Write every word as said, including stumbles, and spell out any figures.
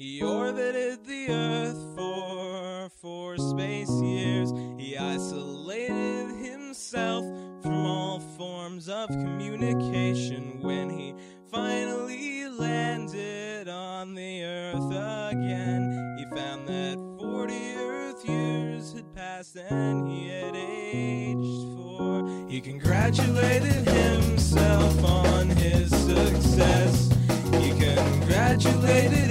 He orbited the Earth for four space years. He isolated himself from all forms of communication. When he finally landed on the Earth again, he found that forty Earth years had passed and he had aged four. He congratulated himself on his success. He congratulated